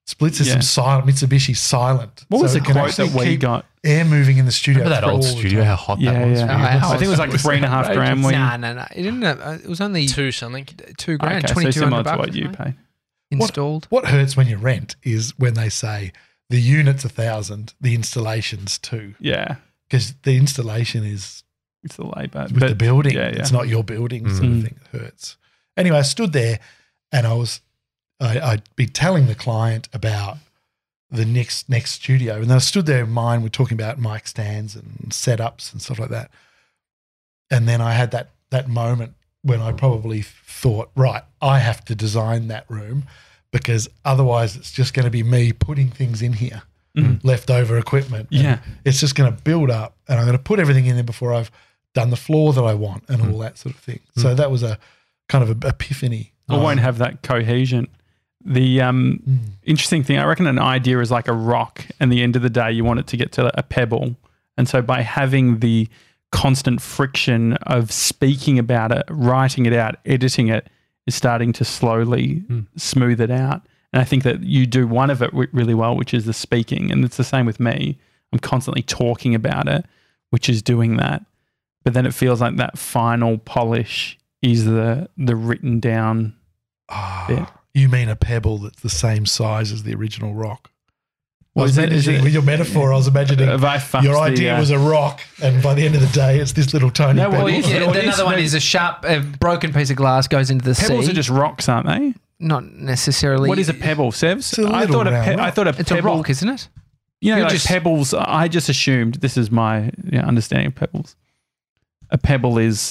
split system silent, Mitsubishi silent. What was So the it can quote actually that we keep got? Air moving in the studio. Remember that all old the studio, time. how hot that was? Yeah. Oh, I think it was like 3.5 grand. No. It didn't. It was only Two something. $2,000, Okay, so 2,200 similar to bucks what you right? pay. installed. What hurts when you rent is when they say the unit's 1,000, the installation's 2, Yeah, because the installation is it's the labour. with the building. yeah. It's not your building sort of thing. It hurts. Anyway, I stood there and I'd be telling the client about the next studio. And then I stood there in mine, we're talking about mic stands and setups and stuff like that. And then I had that moment when I probably thought, right, I have to design that room because otherwise it's just going to be me putting things in here, leftover equipment. And Yeah. it's just going to build up and I'm going to put everything in there before I've done the floor that I want and all that sort of thing. So that was a kind of an epiphany. I won't have that cohesion. The interesting thing, I reckon an idea is like a rock, and the end of the day, you want it to get to a pebble. And so by having the constant friction of speaking about it, writing it out, editing it, is starting to slowly smooth it out. And I think that you do one of it really well, which is the speaking. And it's the same with me. I'm constantly talking about it, which is doing that. But then it feels like that final polish is the written down bit. You mean a pebble that's the same size as the original rock? Well, I was imagining, with your metaphor, I was imagining Have I fucked your idea was a rock, and by the end of the day, it's this little tiny No, well, pebble. yeah, Yeah, Well, another one is a sharp, broken piece of glass goes into the Pebbles sea. are just rocks, aren't they? Not necessarily. What is a pebble, Sevs? It's a little round rock. I thought a It's pebble. a rock, isn't it? You know, You're like just- pebbles. I just assumed, this is my understanding of pebbles. A pebble is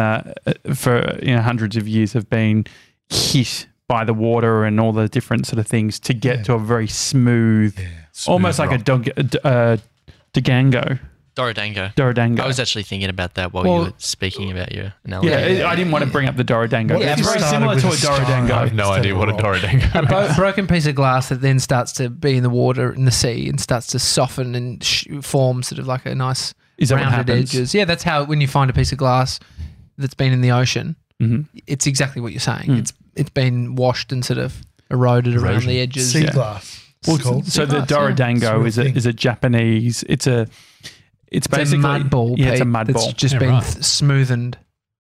for hundreds of years have been hit by the water and all the different sort of things to get to a very smooth, almost like a Durango. Dorodango. I was actually thinking about that while you were speaking about your analogy. Yeah, I didn't want to bring up the Dorodango. What if It's you very started similar with to a a stone? Dorodango. I have no idea what a Dorodango is. Broken piece of glass that then starts to be in the water in the sea and starts to soften and form sort of like a nice Is that what rounded happens? edges. Yeah, that's how when you find a piece of glass that's been in the ocean, it's exactly what you're saying. It's been washed and sort of eroded around the edges. Sea glass. It's called. So the glass, yeah. Dorodango It's a real is a Japanese. It's basically a mud ball. Yeah, it's a Pete, mud that's ball. just Yeah, been right. smoothened,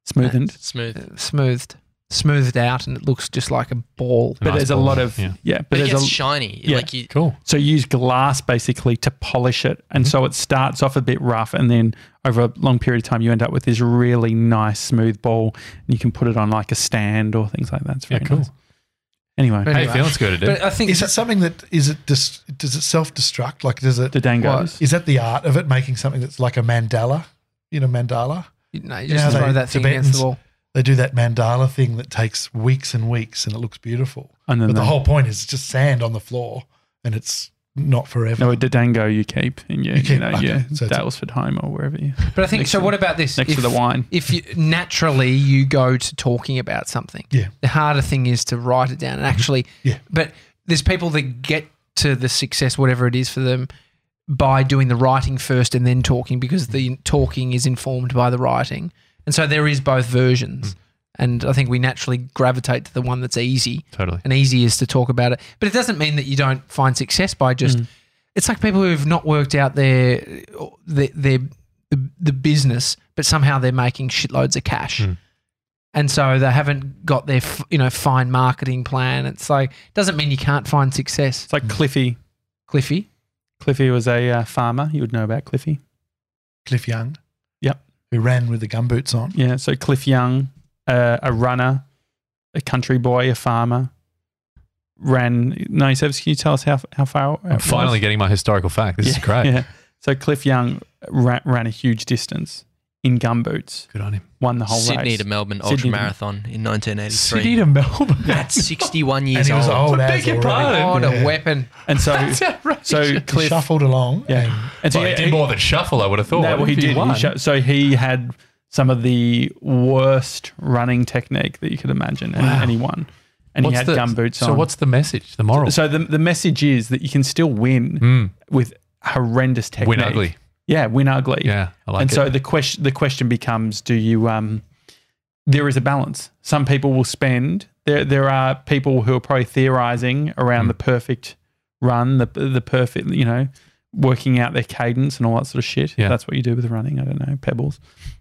Smoothed. out, and it looks just like a ball. But Nice there's a ball, lot of yeah. but But it there's gets a shiny. yeah. Like you, Cool. so you use glass basically to polish it, and so it starts off a bit rough, and then over a long period of time, you end up with this really nice smooth ball, and you can put it on like a stand or things like that. It's very cool. nice. Anyway, But Hey, anyway. feeling good, But I think Is it something that does it self-destruct? Like does it? the dangos. Is that the art of it? Making something that's like a mandala? You know, mandala. no, you You know just how throw they- that thing against Tibetans- the wall. They do that mandala thing that takes weeks and weeks, and it looks beautiful. And then But the whole point is just sand on the floor, and it's not forever. no, a Dadango you keep in your, You keep- your okay. So it's a- Dalesford home or wherever you. But I think Next so. to- What about this? next to the wine. If you naturally you go to talking about something, Yeah. the harder thing is to write it down and actually. Yeah. But there's people that get to the success, whatever it is for them, by doing the writing first and then talking, because the talking is informed by the writing, and so there is both versions. And I think we naturally gravitate to the one that's easy. Totally. And easy is to talk about it. But it doesn't mean that you don't find success by just. It's like people who've not worked out the business, but somehow they're making shitloads of cash, and so they haven't got their fine marketing plan. It's like doesn't mean you can't find success. It's like Cliffy. Cliffy, Cliffy was a farmer. You would know about Cliffy. Cliff Young. Yep. Who ran with the gumboots on. Yeah. So Cliff Young, a runner, a country boy, a farmer, ran. No, can you tell us how far? I'm finally getting my historical fact. This is great. Yeah. So Cliff Young ran a huge distance in gumboots, Good on him. won the whole Sydney race. to Melbourne Sydney ultra to- marathon in 1983. Sydney to Melbourne. At 61 And years he was old. old as beg your already. pardon. what a weapon! And so, so He Cliff, shuffled along. yeah, and so Well, he did more than shuffle, I would have thought. No, well, he did. won. So he had some of the worst running technique that you could imagine, and he won. And he had gumboots on. So what's the message? The moral? So the message is that you can still win with horrendous technique. Win ugly. Yeah, win ugly. Yeah, I like and it. so the question becomes: do you? There is a balance. Some people will spend. There are people who are probably theorizing around the perfect run, the perfect, working out their cadence and all that sort of shit. Yeah. That's what you do with running. I don't know, pebbles.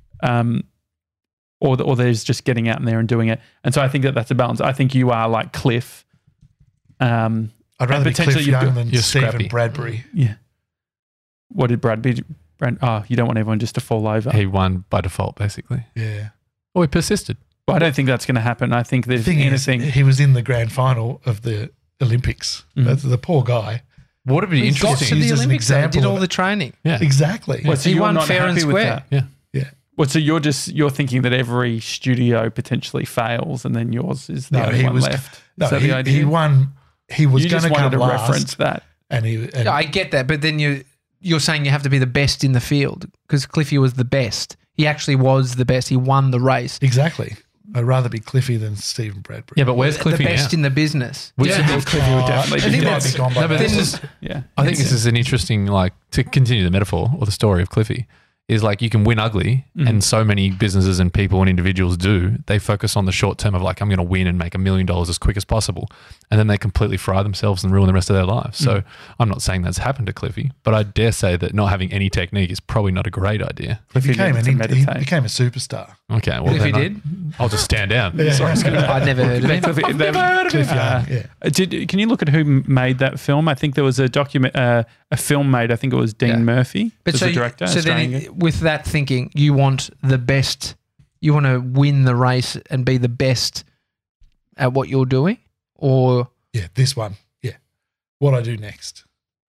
Or there's just getting out in there and doing it. And so I think that's a balance. I think you are like Cliff. I'd rather be Cliff Young than you're Stephen scrappy. Bradbury. Yeah. What did Brad? Oh, you don't want everyone just to fall over. He won by default, basically. Yeah. Or he persisted. Well, I don't think that's going to happen. I think there's anything. He was in the grand final of the Olympics. That's the poor guy. What would be He got interesting? to the Used as an Olympics. He example did of all it. the training. Yeah. Exactly. Well, so He you're won not fair and happy with square. that? Yeah. Yeah. Well, so you're thinking that every studio potentially fails, and then yours is the only one left. No, is that the idea? he won. He was You going just to wanted come to last, reference that. and Yeah, I get that, but then you're saying you have to be the best in the field because Cliffy was the best. He actually was the best. He won the race. exactly. I'd rather be Cliffy than Stephen Bradbury. Yeah, but where's The Cliffy best now? in the business. Which You is don't the have to- Cliffy would definitely I be think gone. that's- gone by No, but then. this is, Yeah. I think this is an interesting, like, to continue the metaphor or the story of Cliffy, is like you can win ugly, and so many businesses and people and individuals do. They focus on the short term of like, I'm going to win and make $1 million as quick as possible. And then they completely fry themselves and ruin the rest of their lives. So I'm not saying that's happened to Cliffy, but I dare say that not having any technique is probably not a great idea. He Cliffy became, needed to he meditate. became a superstar. Okay, well, Cliffy then did. I'll just stand down. Yeah. Sorry, Scott. I'd never heard of him. Cliff Young. Yeah. Can you look at who made that film? I think there was a film made. I think it was Dean Yeah. Murphy But was so, the director. so then, Australian. with that thinking, you want the best. You want to win the race and be the best at what you're doing, or Yeah, this one. Yeah. What I do next.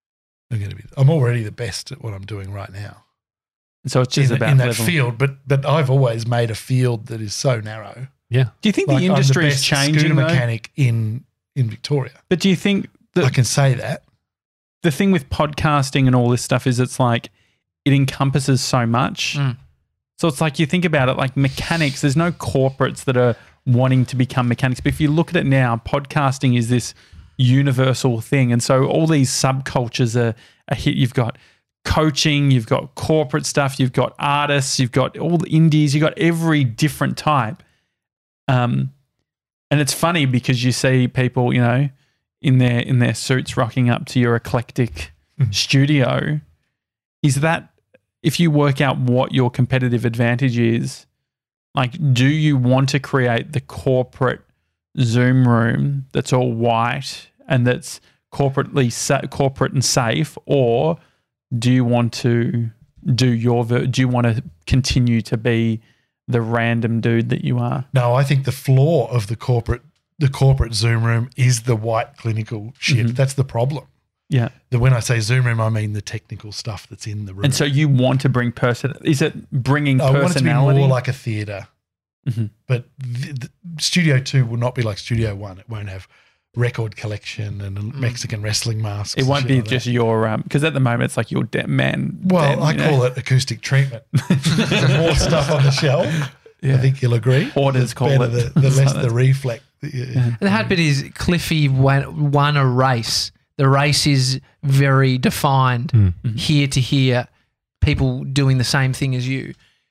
I'm already the best at what I'm doing right now. So it's just about in that level. field, but I've always made a field that is so narrow. Yeah. Do you think Like, the I'm industry the is best changing scooter though? mechanic in Victoria. But do you think I that can say that. the thing with podcasting and all this stuff is it's like it encompasses so much. Mm. So it's like you think about it like mechanics, there's no corporates that are wanting to become mechanics. But if you look at it now, podcasting is this universal thing. And so all these subcultures are hit. You've got coaching, you've got corporate stuff, you've got artists, you've got all the indies, you've got every different type. And it's funny because you see people, in their suits rocking up to your eclectic studio. Is that, if you work out what your competitive advantage is, like, do you want to create the corporate Zoom room that's all white and that's corporate and safe, or do you want to do you want to continue to be the random dude that you are? No, I think the flaw of the corporate Zoom room is the white clinical shit. That's the problem. Yeah. When I say Zoom room, I mean the technical stuff that's in the room. And so you want to bring is it bringing I want it to be personality? more like a theatre. Mhm. But the Studio 2 will not be like Studio 1. It won't have record collection and Mexican wrestling masks. It and won't shit be like that. just your because at the moment it's like your man. Well, I call it acoustic treatment. More stuff on the shelf. Yeah. I think you'll agree. Hoarders call Better it. the less Something. the reflect. And the hard bit is Cliffy won a race. The race is very defined, here to here, people doing the same thing as you.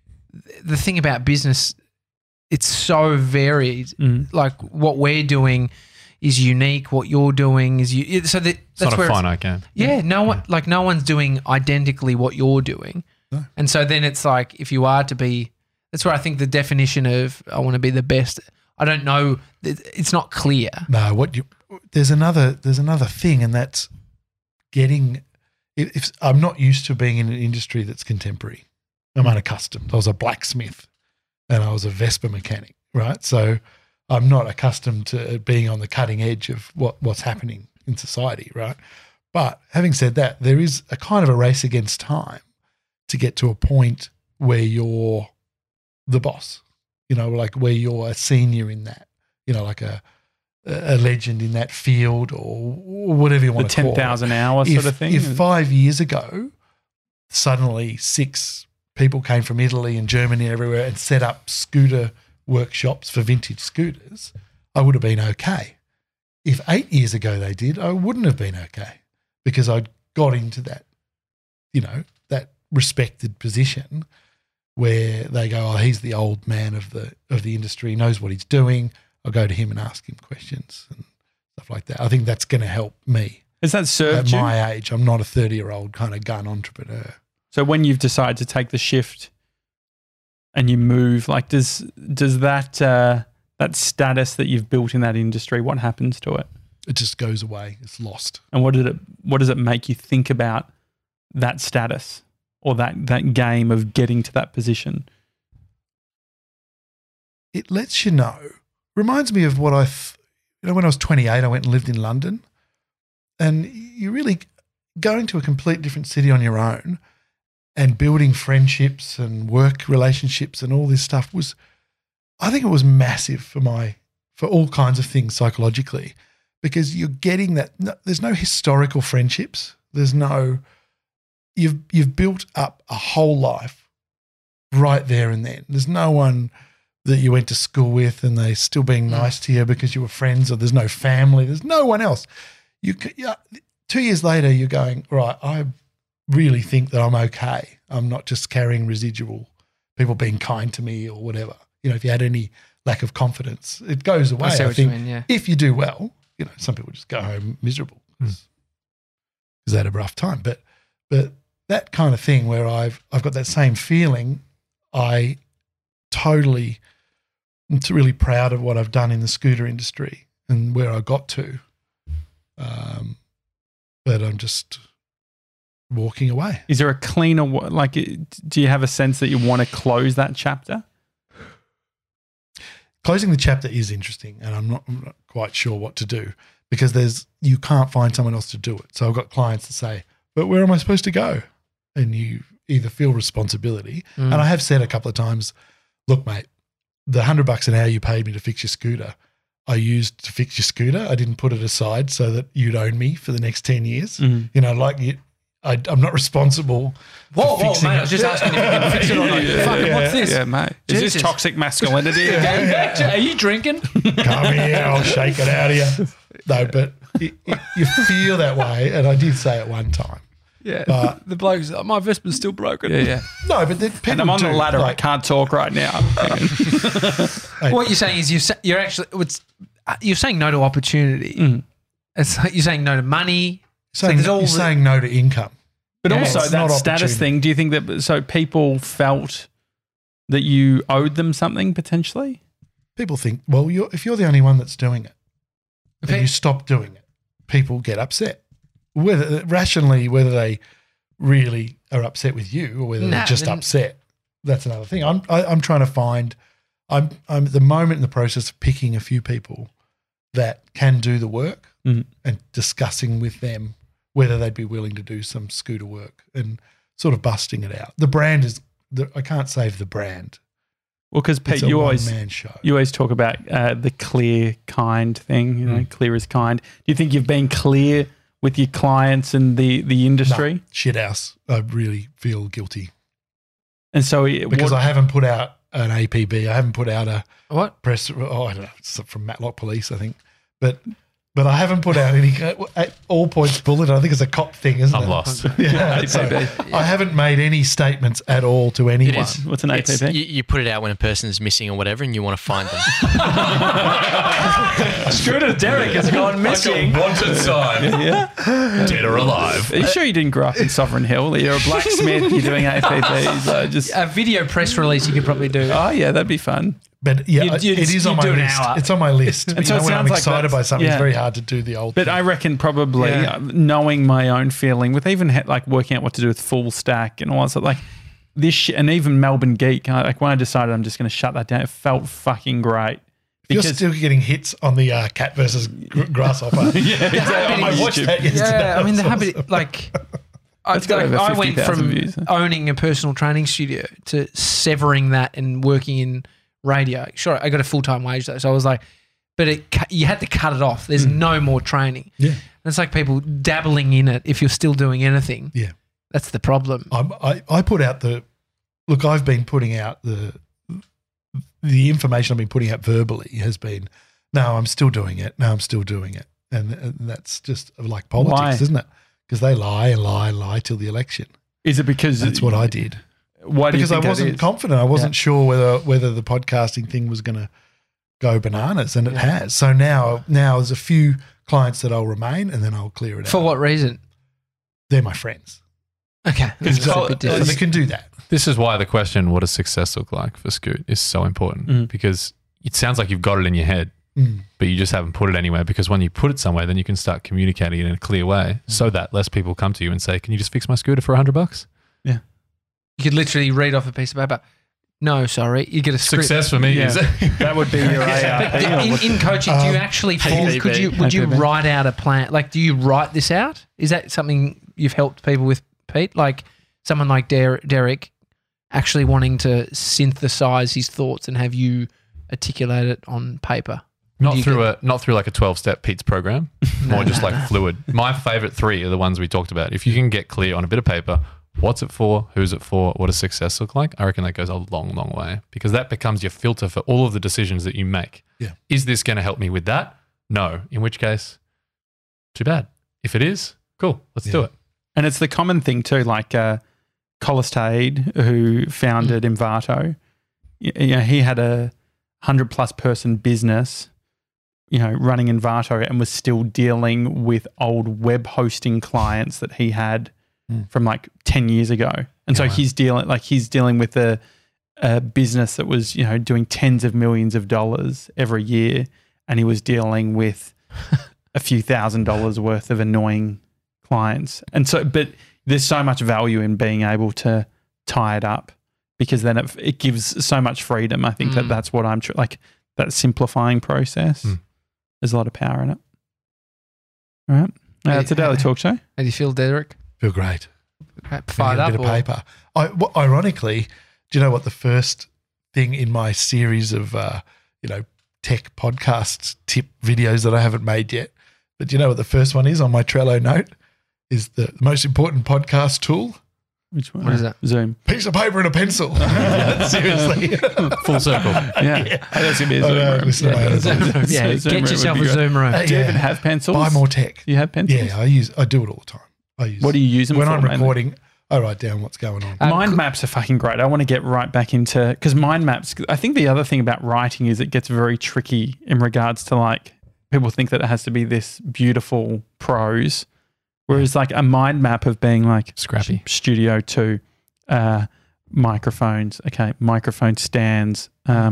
The thing about business, it's so varied. Like what we're doing is unique. What you're doing is so that's It's not a where finite game. yeah, no one's doing identically what you're doing. No. And so then it's like, if you are to be, that's where I think the definition of I want to be the best, I don't know, it's not clear. No, there's another thing, and that's getting. If I'm not used to being in an industry that's contemporary, I'm unaccustomed. I was a blacksmith, and I was a Vespa mechanic, right? So I'm not accustomed to being on the cutting edge of what's happening in society, right? But having said that, there is a kind of a race against time to get to a point where you're the boss, like where you're a senior in that, like a legend in that field or whatever you The want to call it. 10,000 hour sort of thing. If 5 years ago, suddenly 6 people came from Italy and Germany and everywhere and set up scooter workshops for vintage scooters, I would have been okay. If 8 years ago they did, I wouldn't have been okay because I'd got into that, that respected position where they go, oh, he's the old man of the industry, knows what he's doing. I'll go to him and ask him questions and stuff like that. I think that's going to help me. Has that served you? At my age, I'm not a 30-year-old kind of gun entrepreneur. So when you've decided to take the shift and you move, like does that that status that you've built in that industry, what happens to it? It just goes away. It's lost. And what does it make you think about that status or that game of getting to that position? It lets you know. Reminds me of what when I was 28, I went and lived in London, and you really going to a complete different city on your own and building friendships and work relationships and all this stuff I think it was massive for all kinds of things psychologically, because you're getting that. There's no historical friendships. There's no. You've built up a whole life right there and then. There's no one that you went to school with and they still being nice to you because you were friends, or there's no family. There's no one else. 2 years later, you're going, right, I really think that I'm okay. I'm not just carrying residual people being kind to me or whatever. If you had any lack of confidence, it goes away. I think if you do well, some people just go home miserable because they had a rough time. But that kind of thing where I've got that same feeling, I'm really proud of what I've done in the scooter industry and where I got to. But I'm just walking away. Is there a cleaner, do you have a sense that you want to close that chapter? Closing the chapter is interesting, and I'm not quite sure what to do because you can't find someone else to do it. So I've got clients that say, but where am I supposed to go? And you either feel responsibility, and I have said a couple of times, look, mate, the $100 an hour you paid me to fix your scooter, I used to fix your scooter. I didn't put it aside so that you'd own me for the next 10 years. Mm-hmm. I'm not responsible. Whoa, mate, I was just asking if you can fix it or not. Fucking, what's this? Yeah, mate. Is this toxic masculinity again? Are you drinking? Come here, I'll shake it out of you. No, but you feel that way, and I did say it one time. Yeah, but the bloke's my Vespa's still broken. Yeah. No, but people and I'm on the ladder. I can't talk right now. What you're saying is you're saying no to opportunity. It's like you're saying no to money. You're saying no to income. But also that status thing, do you think that people felt that you owed them something potentially? People think, well, if you're the only one that's doing it and you stop doing it, people get upset. Whether they really are upset with you or whether they're just upset, that's another thing. I'm trying to find I'm at the moment in the process of picking a few people that can do the work and discussing with them whether they'd be willing to do some scooter work and sort of busting it out. The brand I can't save the brand. Well, because Pete, you always talk about the clear, kind thing, clear as kind. Do you think you've been clear with your clients and the industry? No, shit house. I really feel guilty. And so because I haven't put out an APB. I haven't put out a what press. I don't know. It's from Matlock Police, I think. But I haven't put out any all points bulletin. I think it's a cop thing, isn't it? I'm lost. Yeah, I haven't made any statements at all to anyone. What's an APB? You put it out when a person is missing or whatever, and you want to find them. Scooter Derek has gone missing. Like a wanted sign. Yeah. Dead or alive. Are you sure you didn't grow up in Sovereign Hill? You're a blacksmith. You're doing APBs. Just a video press release you could probably do. Oh yeah, that'd be fun. But yeah, it is on my list. It's on my list. And so when I'm excited by something, it's very hard to do the old thing. But I reckon probably knowing my own feeling with even working out what to do with Full Stack and all that stuff, like this shit, and even Melbourne Geek, like when I decided I'm just going to shut that down, it felt fucking great. You're still getting hits on the cat versus grasshopper. I watched that yesterday. Yeah, I mean, the habit, I went from views. Owning a personal training studio to severing that and working in radio. Sure, I got a full-time wage though, so I was like, but you had to cut it off. There's no more training. Yeah, and it's like people dabbling in it. If you're still doing anything, that's the problem. I put out I've been putting out the information I've been putting out verbally has been, no, I'm still doing it. No, I'm still doing it, and that's just like politics, isn't it? Because they lie and lie and lie till the election. Is it because that's what I did? Why do you think I wasn't confident. I wasn't sure whether the podcasting thing was going to go bananas, and it has. So now there's a few clients that I'll remain, and then I'll clear it out. For what reason? They're my friends. Okay. So they can do that. This is why the question, what does success look like for Scoot, is so important because it sounds like you've got it in your head, but you just haven't put it anywhere, because when you put it somewhere, then you can start communicating it in a clear way so that less people come to you and say, can you just fix my scooter for $100? Yeah. You could literally read off a piece of paper. No, sorry. You get a script. Success for me is that would be your ARP. In coaching, do you actually would you write out a plan? Like, do you write this out? Is that something you've helped people with, Pete? Like someone like Derek actually wanting to synthesize his thoughts and have you articulate it on paper? Not through like a 12-step Pete's program, more just like fluid. My favorite 3 are the ones we talked about. If you can get clear on a bit of paper, what's it for? Who's it for? What does success look like? I reckon that goes a long, long way, because that becomes your filter for all of the decisions that you make. Yeah. Is this going to help me with that? No. In which case, too bad. If it is, cool. Let's do it. And it's the common thing too, like Collis Tade, who founded Envato. You know, he had a 100+ person business, you know, running Envato, and was still dealing with old web hosting clients that he had from like 10 years ago. And so he's dealing with a business that was, you know, doing tens of millions of dollars every year, and he was dealing with a few $1,000s worth of annoying clients. And so, but there's so much value in being able to tie it up, because then it gives so much freedom. I think that's what I'm like, that simplifying process. There's a lot of power in it. All right. It's a Daily Talk Show. How do you feel, Derek? Feel great. Fired up. A bit of paper. Ironically, do you know what the first thing in my series of tech podcast tip videos that I haven't made yet? But do you know what the first one is on my Trello note? Is the most important podcast tool? Which one? What is that? Zoom. Piece of paper and a pencil. Seriously. Full circle. Yeah. That's going to be a Zoom room. Listen to my other thoughts. Yeah, Zoom get room yourself would be a Zoom room. Do you even have pencils? Buy more tech. Do you have pencils? Yeah, I do it all the time. What do you use them when for? I'm recording, I write down what's going on. Mind maps are fucking great. I want to get right back into, because mind maps, I think the other thing about writing is it gets very tricky in regards to, like, people think that it has to be this beautiful prose, whereas like a mind map of being like scrappy Studio 2, microphones, microphone stands,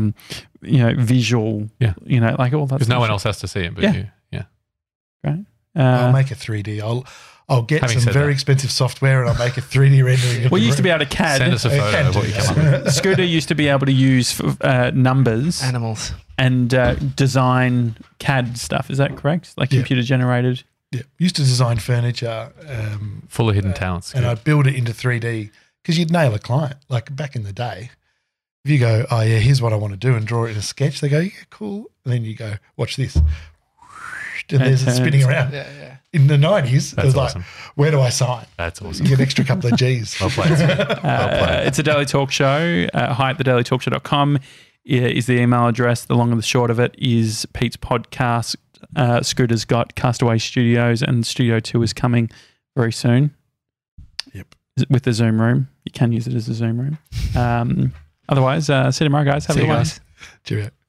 visual, like all that. Because no one else has to see it, but you. Great. I'll make a 3D. I'll get some very expensive software and I'll make a 3D rendering. We used to be able to CAD. Send us a photo of what you come up with. Scooter used to be able to use numbers, animals, and design CAD stuff. Is that correct? Like computer generated. Yeah, used to design furniture, full of hidden talents, and I'd build it into 3D because you'd nail a client. Like back in the day, if you go, oh yeah, here's what I want to do, and draw it in a sketch, they go, yeah, cool. And then you go, watch this, and there's it spinning around. Yeah. In the 90s, it was awesome. like, where do I sign? That's awesome. You get an extra couple of G's. Well played. It's a Daily Talk Show. Hi at thedailytalkshow.com is the email address. The long and the short of it is Pete's podcast. Scooter's got Castaway Studios, and Studio 2 is coming very soon. Yep. With the Zoom room. You can use it as a Zoom room. Otherwise, see you tomorrow, guys. Have a good one. Cheerio.